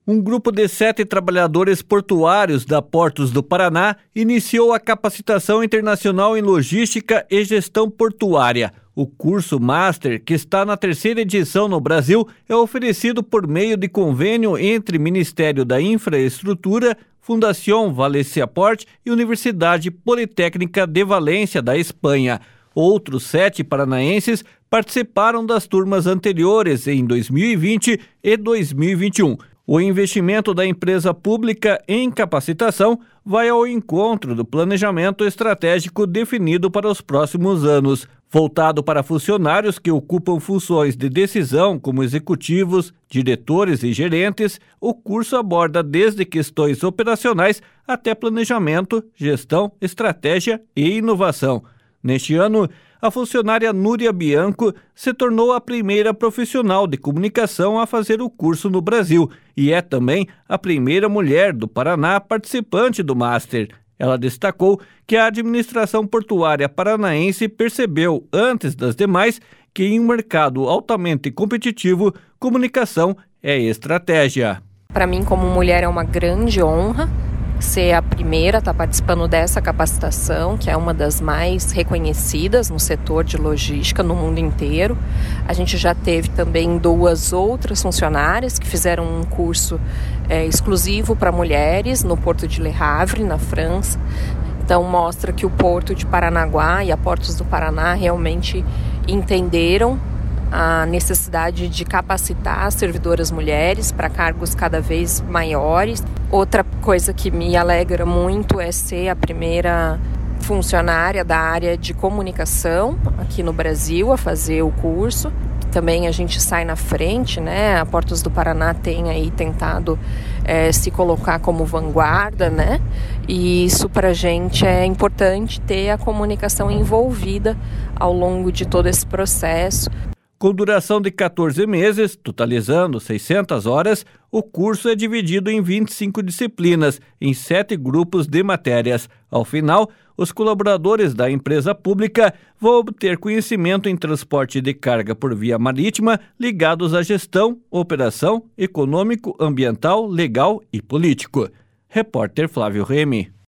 Um grupo de 7 trabalhadores portuários da Portos do Paraná iniciou a capacitação internacional em logística e gestão portuária. O curso Master, que está na 3ª edição no Brasil, é oferecido por meio de convênio entre Ministério da Infraestrutura, Fundação Valeciaport e Universidade Politécnica de Valência, da Espanha. Outros 7 paranaenses participaram das turmas anteriores em 2020 e 2021. O investimento da empresa pública em capacitação vai ao encontro do planejamento estratégico definido para os próximos anos. Voltado para funcionários que ocupam funções de decisão, como executivos, diretores e gerentes, o curso aborda desde questões operacionais até planejamento, gestão, estratégia e inovação. Neste ano, a funcionária Núria Bianco se tornou a primeira profissional de comunicação a fazer o curso no Brasil e é também a primeira mulher do Paraná participante do Master. Ela destacou que a administração portuária paranaense percebeu, antes das demais, que em um mercado altamente competitivo, comunicação é estratégia. Para mim, como mulher, é uma grande honra ser a primeira a estar participando dessa capacitação, que é uma das mais reconhecidas no setor de logística no mundo inteiro. A gente já teve também 2 outras funcionárias que fizeram um curso exclusivo para mulheres no Porto de Le Havre, na França. Então mostra que o Porto de Paranaguá e a Portos do Paraná realmente entenderam a necessidade de capacitar as servidoras mulheres para cargos cada vez maiores. Outra coisa que me alegra muito é ser a primeira funcionária da área de comunicação aqui no Brasil a fazer o curso. Também a gente sai na frente, né? A Portos do Paraná tem aí tentado se colocar como vanguarda, né? E isso para a gente é importante ter a comunicação envolvida ao longo de todo esse processo. Com duração de 14 meses, totalizando 600 horas, o curso é dividido em 25 disciplinas, em 7 grupos de matérias. Ao final, os colaboradores da empresa pública vão obter conhecimento em transporte de carga por via marítima ligados à gestão, operação, econômico, ambiental, legal e político. Repórter Flávio Remy.